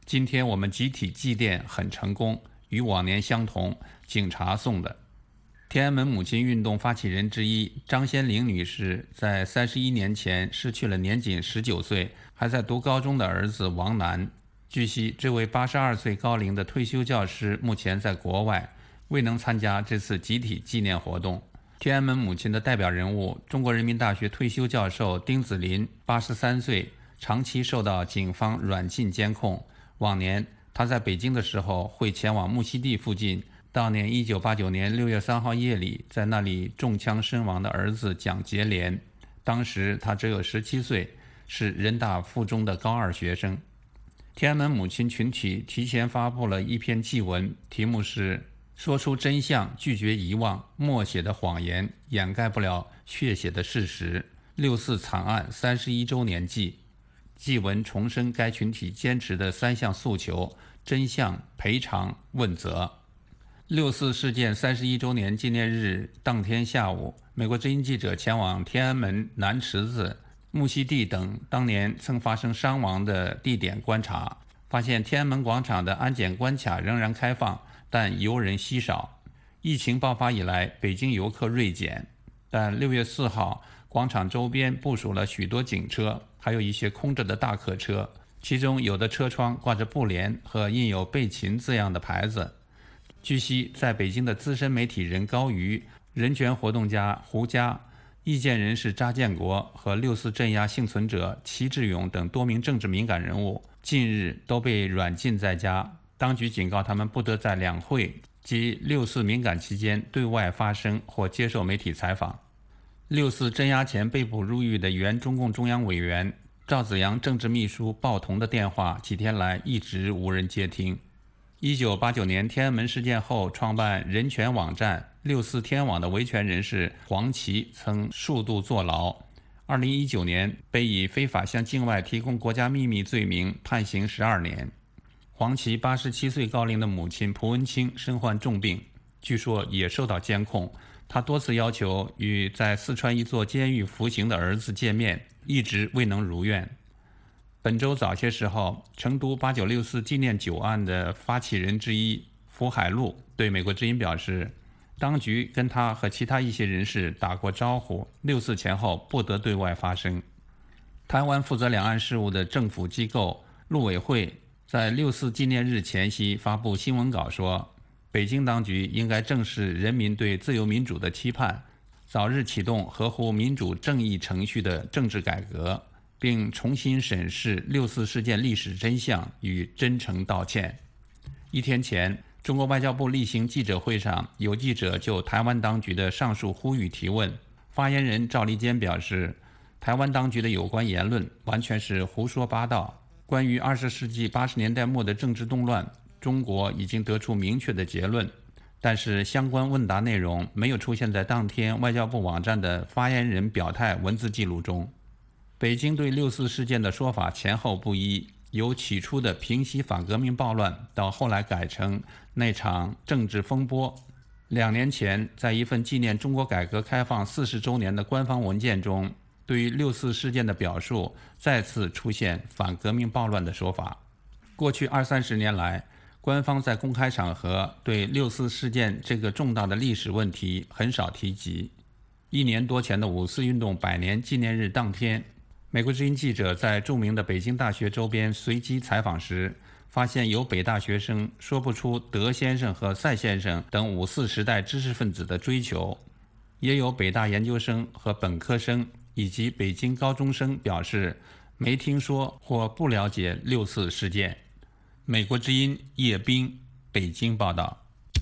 今天我们集体祭奠很成功，与往年相同，警察送的。天安门母亲运动发起人之一张先玲女士在31年前失去了年仅19岁还在读高中的儿子王楠。据悉，这位82岁高龄的退休教师目前在国外，未能参加这次集体纪念活动。天安门母亲的代表人物，中国人民大学退休教授丁子霖83岁，长期受到警方软禁监控。往年他在北京的时候会前往木樨地附近悼念1989年6月3号夜里在那里中枪身亡的儿子蒋捷莲。当时他只有17岁，是人大附中的高2学生。天安门母亲群体提前发布了一篇祭文，题目是说出真相，拒绝遗忘，默写的谎言掩盖不了血血的事实。6·4惨案31周年祭。祭文重申该群体坚持的3项诉求：真相、赔偿、问责。6·4事件31周年纪念日当天下午，美国之音记者前往天安门、南池子、木樨地等当年曾发生伤亡的地点观察，发现天安门广场的安检关卡仍然开放，但游人稀少。疫情爆发以来，北京游客锐减，但6月4号，广场周边部署了许多警车，还有一些空着的大客车，其中有的车窗挂着布帘和印有“备勤”字样的牌子。据悉，在北京的资深媒体人高瑜、人权活动家胡佳、意见人士查建国和6·4镇压幸存者齐志勇等多名政治敏感人物近日都被软禁在家，当局警告他们不得在两会及6·4敏感期间对外发声或接受媒体采访。6·4镇压前被捕入狱的原中共中央委员赵紫阳政治秘书鲍同的电话几天来一直无人接听。1989年天安门事件后创办人权网站6·4天网的维权人士黄琦曾数度坐牢，2019年被以非法向境外提供国家秘密罪名判刑12年。黄琦87岁高龄的母亲蒲文清身患重病，据说也受到监控。他多次要求与在四川一座监狱服刑的儿子见面，一直未能如愿。本周早些时候，成都8964纪念9案的发起人之一福海路对美国之音表示，当局跟他和其他一些人士打过招呼，6·4前后不得对外发声。台湾负责两岸事务的政府机构陆委会在6·4纪念日前夕发布新闻稿说，北京当局应该正视人民对自由民主的期盼，早日启动合乎民主正义程序的政治改革，并重新审视6·4事件历史真相与真诚道歉。一天前，中国外交部例行记者会上，有记者就台湾当局的上述呼吁提问，发言人赵立坚表示，台湾当局的有关言论完全是胡说八道。关于20世纪80年代末的政治动乱，中国已经得出明确的结论，但是相关问答内容没有出现在当天外交部网站的发言人表态文字记录中。北京对6·4事件的说法前后不一，由起初的平息反革命暴乱，到后来改成那场政治风波。2年前，在一份纪念中国改革开放40周年的官方文件中，对于6·4事件的表述再次出现反革命暴乱的说法。过去20-30年来，官方在公开场合对6·4事件这个重大的历史问题很少提及。1年多前的5四运动100年纪念日当天，美国之音记者在著名的北京大学周边随机采访时，发现有北大学生说不出德先生和赛先生等5四时代知识分子的追求，也有北大研究生和本科生以及北京高中生表示没听说或不了解6·4事件。美国之音叶冰，北京报道。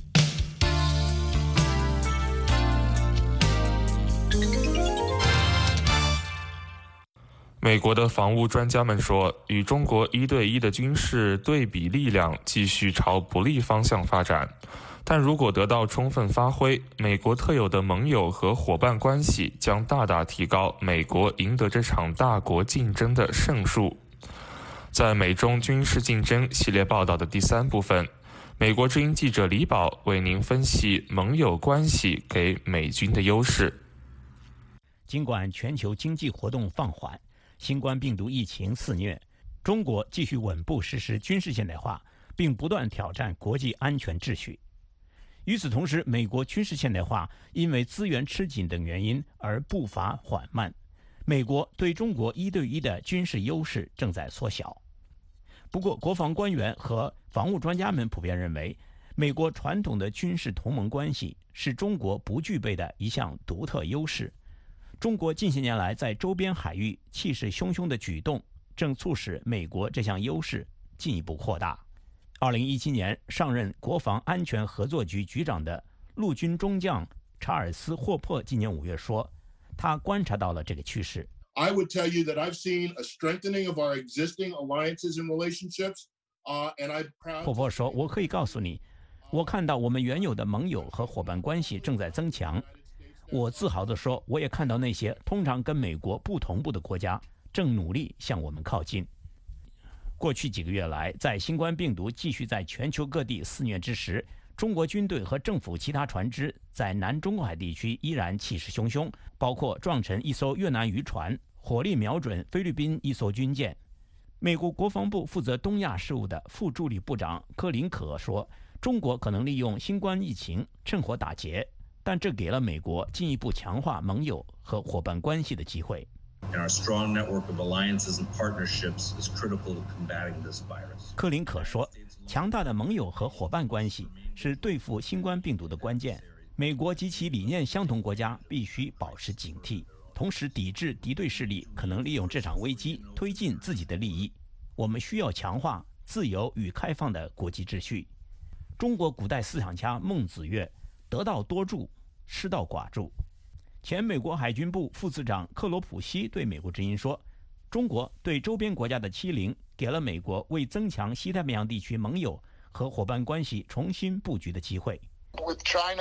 美国的防务专家们说，与中国1对1的军事对比力量继续朝不利方向发展，但如果得到充分发挥，美国特有的盟友和伙伴关系将大大提高美国赢得这场大国竞争的胜数。在美中军事竞争系列报道的第3部分，美国之音记者李宝为您分析盟友关系给美军的优势。 尽管全球经济活动放缓，新冠病毒疫情肆虐， 中国继续稳步实施军事现代化，并不断挑战国际安全秩序。与此同时，美国军事现代化因为资源吃紧等原因而步伐缓慢，美国对中国1对1的军事优势正在缩小。不过，国防官员和防务专家们普遍认为，美国传统的军事同盟关系是中国不具备的一项独特优势。中国近些年来在周边海域气势汹汹的举动，正促使美国这项优势进一步扩大。2017年上任国防安全合作局局长的陆军中将查尔斯·霍珀今年5月说，他观察到了这个趋势。 I would tell you that I've seen a strengthening of our existing alliances and relationships, and I'm proud. 霍珀说，我可以告诉你，我看到我们原有的盟友和伙伴关系正在增强。我自豪地说，我也看到那些通常跟美国不同步的国家正努力向我们靠近。过去几个月来，在新冠病毒继续在全球各地肆虐之时，中国军队和政府其他船只在南中国海地区依然气势汹汹，包括撞沉一艘越南渔船，火力瞄准菲律宾一艘军舰。美国国防部负责东亚事务的副助理部长柯林可说，中国可能利用新冠疫情趁火打劫，但这给了美国进一步强化盟友和伙伴关系的机会。柯林可说，强大的盟友和伙伴关系是对付新冠病毒的关键。美国及其理念相同国家必须保持警惕，同时抵制敌对势力可能利用这场危机推进自己的利益。我们需要强化自由与开放的国际秩序。中国古代思想家孟子曰：“得道多助，失道寡助。”前美国海军部副次长克罗普西对美国之音说，中国对周边国家的欺凌给了美国为增强西太平洋地区盟友和伙伴关系重新布局的机会。 With China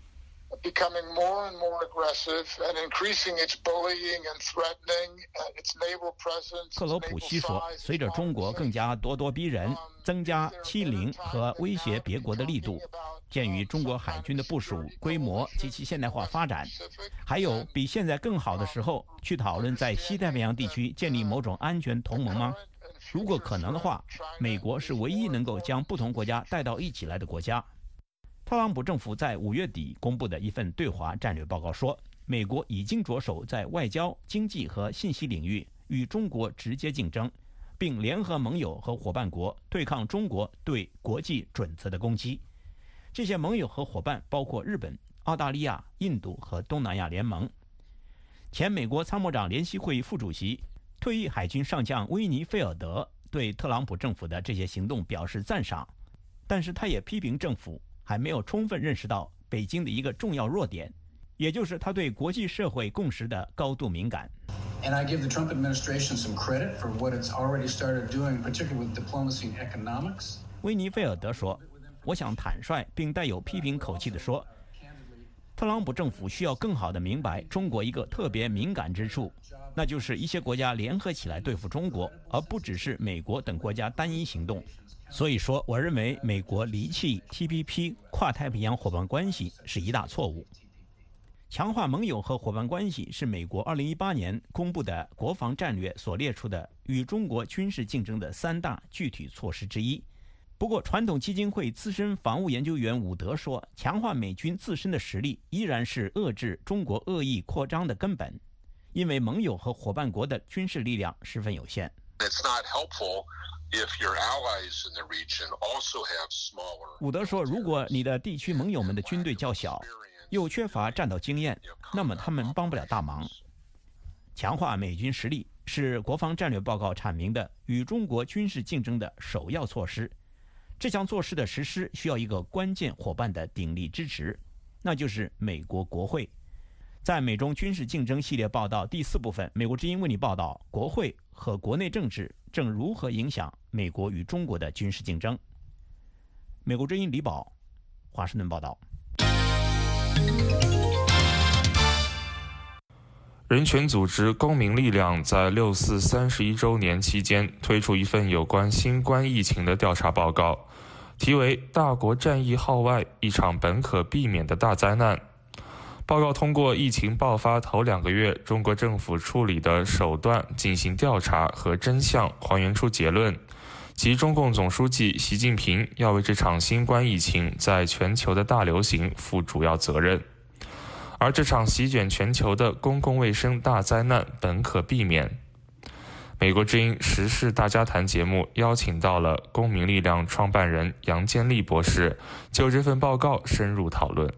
becoming more and more aggressive and increasing its bullying and threatening its naval presence. 克罗普西说，随着中国更加咄咄逼人，增加欺凌和威胁别国的力度，鉴于中国海军的部署规模及其现代化发展，还有比现在更好的时候去讨论在西太平洋地区建立某种安全同盟吗？如果可能的话，美国是唯一能够将不同国家带到一起来的国家。特朗普政府在5月底公布的一份对华战略报告说，美国已经着手在外交、经济和信息领域与中国直接竞争，并联合盟友和伙伴国对抗中国对国际准则的攻击。这些盟友和伙伴包括日本、澳大利亚、印度和东南亚联盟。前美国参谋长联席会副主席、退役海军上将威尼菲尔德对特朗普政府的这些行动表示赞赏，但是他也批评政府还没有充分认识到北京的一个重要弱点，也就是他对国际社会共识的高度敏感。 And I give the Trump administration some credit for what it's already started doing, particularly with diplomacy and economics. 威尼菲尔德说，我想坦率并带有批评口气地说，特朗普政府需要更好地明白中国一个特别敏感之处，那就是一些国家联合起来对付中国，而不只是美国等国家单一行动。所以说，我认为美国离弃 TPP 跨太平洋伙伴关系是一大错误。强化盟友和伙伴关系是美国2018年公布的国防战略所列出的与中国军事竞争的3大具体措施之一。不过，传统基金会资深防务研究员伍德说，强化美军自身的实力依然是遏制中国恶意扩张的根本，因为盟友和伙伴国的军事力量十分有限。 It's not helpful if your allies in the region also have smaller. 伍德说，如果你的地区盟友们的军队较小，又缺乏战斗经验，那么他们帮不了大忙。强化美军实力是国防战略报告阐明的与中国军事竞争的首要措施。这项措施的实施需要一个关键伙伴的鼎力支持，那就是美国国会。在美中军事竞争系列报道第4部分，美国之音为你报道国会和国内政治正如何影响美国与中国的军事竞争。美国之音李宝，华盛顿报道。 人权组织公民力量在6·4 31周年期间推出一份有关新冠疫情的调查报告，题为《大国战役号外：一场本可避免的大灾难》。 报告通过疫情爆发头2个月中国政府处理的手段进行调查和真相，还原出结论，即中共总书记习近平要为这场新冠疫情在全球的大流行负主要责任。而这场席卷全球的公共卫生大灾难本可避免。美国之音时事大家谈节目邀请到了公民力量创办人杨建立博士，就这份报告深入讨论。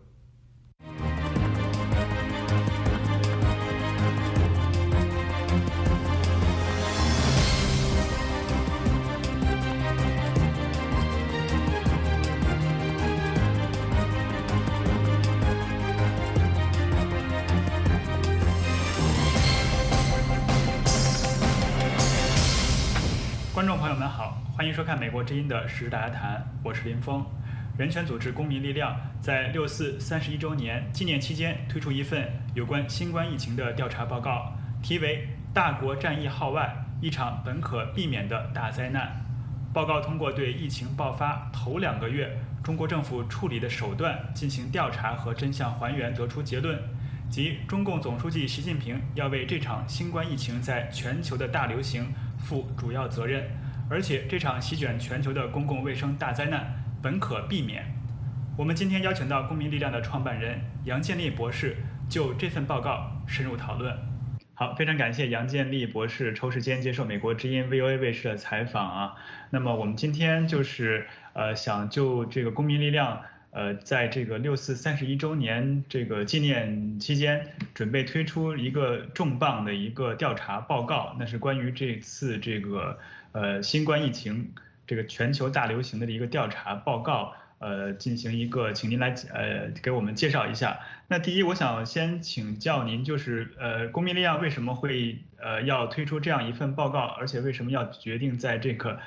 观众朋友们好，欢迎收看美国之音的时事大家谈，我是林峰。人权组织公民力量在6·4 31周年纪念期间推出一份有关新冠疫情的调查报告，题为《大国战役号外：一场本可避免的大灾难》。报告通过对疫情爆发头2个月中国政府处理的手段进行调查和真相还原，得出结论，即中共总书记习近平要为这场新冠疫情在全球的大流行负主要责任，而且这场席卷全球的公共卫生大灾难本可避免。我们今天邀请到公民力量的创办人杨建立博士就这份报告深入讨论。好，非常感谢杨建立博士抽时间接受美国之音 VOA 卫视的采访啊。那么我们今天就是想就这个公民力量在这个6·4 31周年这个纪念期间，准备推出一个重磅的一个调查报告，那是关于这次这个新冠疫情这个全球大流行的一个调查报告，进行一个，请您来给我们介绍一下。那第一，我想先请教您，就是公民力量为什么会要推出这样一份报告，而且为什么要决定在这个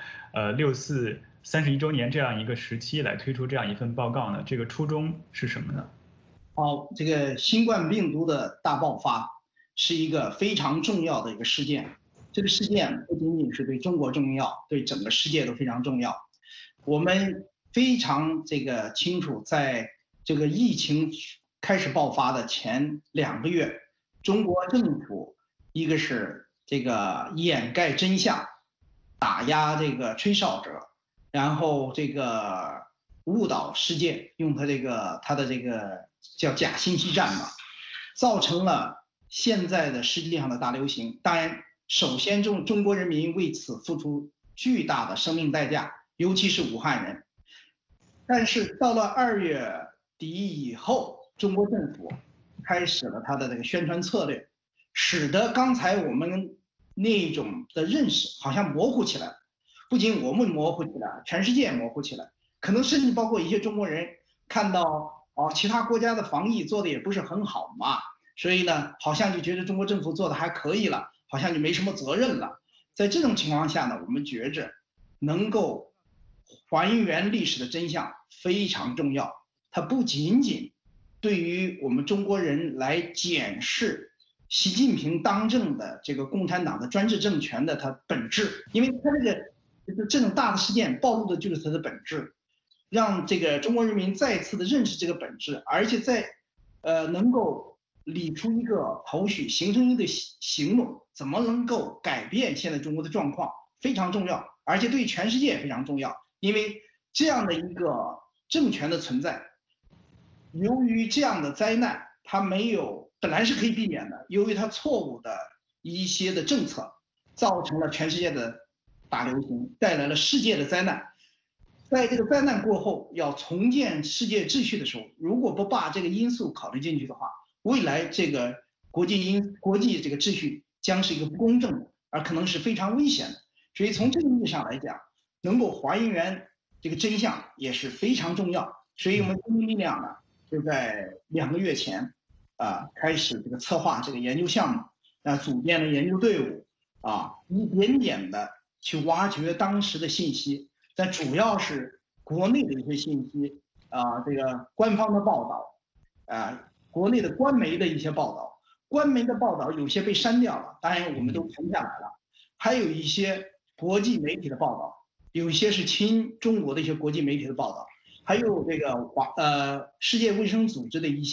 6·4 31周年这样一个时期来推出这样一份报告呢？这个初衷是什么呢？ 这个新冠病毒的大爆发是一个非常重要的一个事件。这个事件不仅仅是对中国重要，对整个世界都非常重要。我们非常清楚，在这个疫情开始爆发的前2个月，中国政府一个是掩盖真相，打压吹哨者，然后误导世界，用他的叫假信息战嘛，造成了现在的世界上的大流行。当然，首先中国人民为此付出巨大的生命代价，尤其是武汉人。但是到了2月底以后，中国政府开始了他的宣传策略，使得刚才我们那种的认识好像模糊起来。不仅我们模糊起来，全世界模糊起来，可能甚至包括一些中国人看到其他国家的防疫做的也不是很好嘛，所以呢，好像就觉得中国政府做的还可以了，好像就没什么责任了。在这种情况下呢，我们觉着能够还原历史的真相非常重要。它不仅仅对于我们中国人来检视习近平当政的这个共产党的专制政权的它本质，因为它这种大的事件暴露的就是它的本质，让中国人民再次的认识这个本质，而且在能够理出一个头绪，形成一个行动，怎么能够改变现在中国的状况非常重要，而且对全世界非常重要。因为这样的一个政权的存在，由于这样的灾难它本来是可以避免的，由于它错误的一些的政策，造成了全世界的大流行，带来了世界的灾难。在这个灾难过后，要重建世界秩序的时候，如果不把这个因素考虑进去的话，未来这个国际这个秩序将是一个不公正的，而可能是非常危险的。所以从这个意义上来讲，能够还原这个真相也是非常重要。所以我们公民力量呢，就在2个月前开始策划这个研究项目，组建了研究队伍，一点点的去挖掘当时的信息，但主要是国内的一些信息，官方的报道，国内的官媒的一些报道，官媒的报道有些被删掉了，当然我们都存下来了，还有一些国际媒体的报道，有一些是亲中国的一些国际媒体的报道，还有世界卫生组织的一些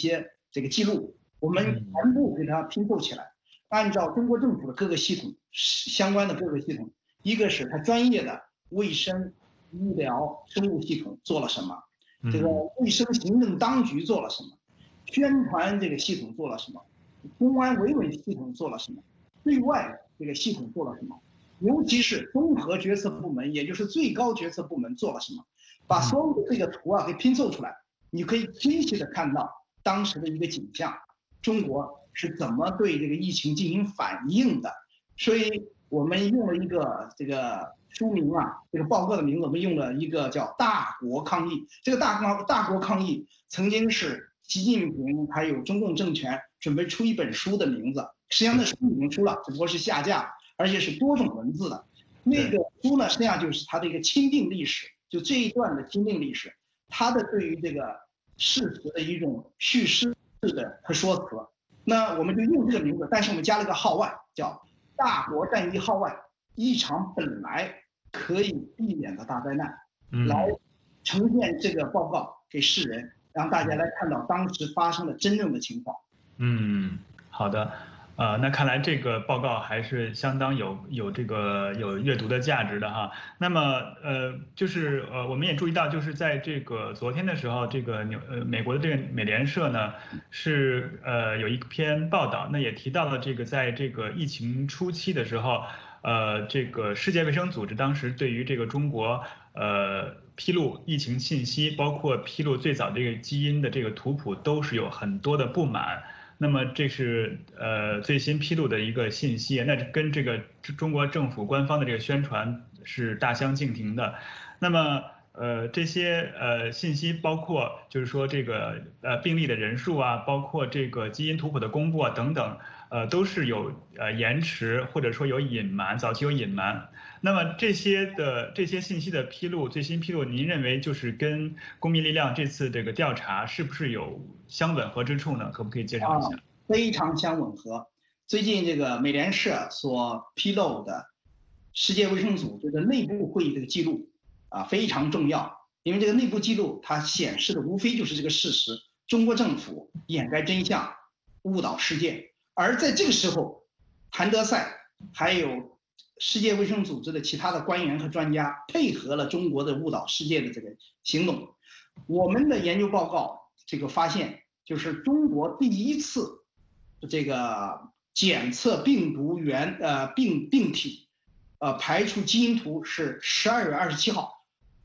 这个记录，我们全部给它拼凑起来，按照中国政府的各个系统相关的各个系统，一个是它专业的卫生、医疗、生物系统做了什么，这个卫生行政当局做了什么，宣传这个系统做了什么，公安维稳系统做了什么，对外这个系统做了什么，尤其是综合决策部门，也就是最高决策部门做了什么，把所有的这个图给拼凑出来，你可以清晰的看到当时的一个景象，中国是怎么对这个疫情进行反应的。所以我们用了一个这个书名这个报告的名字我们用了一个叫大国抗疫。这个大国抗疫曾经是习近平还有中共政权准备出一本书的名字，实际上那书已经出了，只不过是下架，而且是多种文字的。那个书呢，实际上就是它的一个钦定历史，就这一段的钦定历史，它的对于这个事实的一种叙事的和说辞。那我们就用这个名字，但是我们加了个号外，叫大国战役号外，一场本来可以避免的大灾难，来呈现这个报告给世人，让大家来看到当时发生的真正的情况。 好的。那看来这个报告还是相当有阅读的价值的哈。那么就是我们也注意到，就是在这个昨天的时候，这个美国的这个美联社呢是有一篇报道，那也提到了这个在这个疫情初期的时候，这个世界卫生组织当时对于这个中国披露疫情信息，包括披露最早这个基因的这个图谱，都是有很多的不满。那么这是最新披露的一个信息，那跟这个中国政府官方的这个宣传是大相径庭的。那么这些信息包括就是说这个病例的人数包括这个基因图谱的公布等等，都是有延迟或者说有隐瞒，早期有隐瞒。那么这些信息的披露，最新披露，您认为就是跟公民力量这次这个调查是不是有相吻合之处呢？可不可以介绍一下？ 非常相吻合。最近这个美联社所披露的世界卫生组织的内部会议这个记录非常重要，因为这个内部记录它显示的无非就是这个事实：中国政府掩盖真相，误导世界。而在这个时候，谭德赛还有世界卫生组织的其他的官员和专家配合了中国的误导世界的这个行动。我们的研究报告这个发现，就是中国第一次这个检测病毒病体排除基因图是12月27号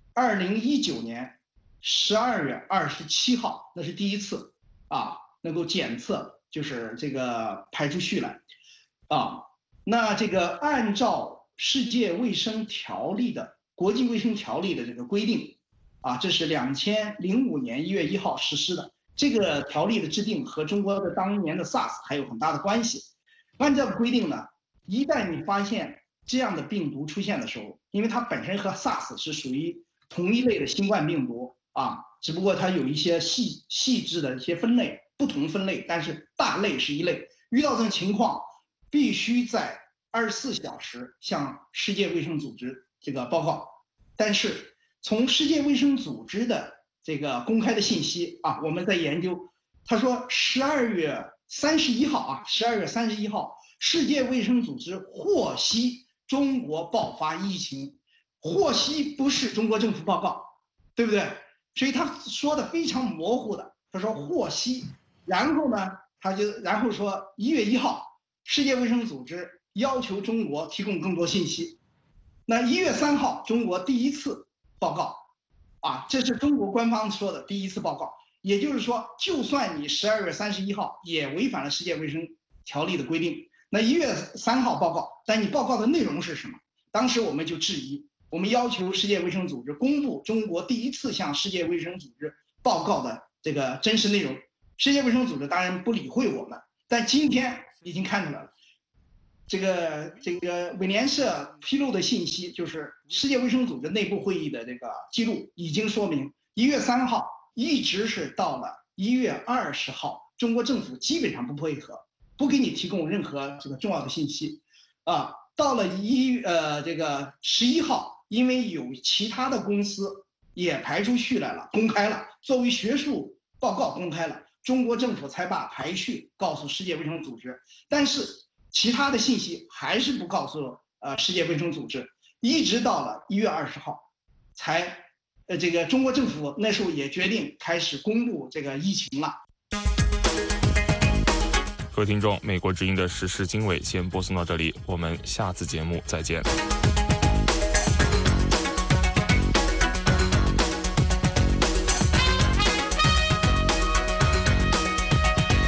，2019年12月27号，那是第一次能够检测就是这个排出序来那这个按照世界卫生条例的国际卫生条例的这个规定这是2005年1月1号实施的。这个条例的制定和中国的当年的 SARS 还有很大的关系。按照规定呢，一旦你发现这样的病毒出现的时候，因为它本身和 SARS 是属于同一类的新冠病毒只不过它有一些细致的一些分类，不同分类，但是大类是一类。遇到这种情况，必须在24小时向世界卫生组织这个报告。但是从世界卫生组织的这个公开的信息我们在研究，他说12月31号，世界卫生组织获悉中国爆发疫情，获悉不是中国政府报告，对不对？所以他说的非常模糊的，他说获悉，然后呢，然后说1月1号，世界卫生组织要求中国提供更多信息。那1月3号，中国第一次报告这是中国官方说的第一次报告。也就是说，就算你12月31号也违反了世界卫生条例的规定，那1月3号报告，但你报告的内容是什么？当时我们就质疑，我们要求世界卫生组织公布中国第一次向世界卫生组织报告的这个真实内容。世界卫生组织当然不理会我们，但今天已经看出来了，这个美联社披露的信息，就是世界卫生组织内部会议的这个记录已经说明，1月3号一直是到了1月20号，中国政府基本上不配合，不给你提供任何这个重要的信息到了这个11号，因为有其他的公司也排出序来了，公开了，作为学术报告公开了， 中国政府才把排序告诉世界卫生组织，但是其他的信息还是不告诉世界卫生组织，一直到了1月20号，才这个中国政府那时候也决定开始公布这个疫情了。 各位听众，美国之音的时事经纬先播送到这里，我们下次节目再见。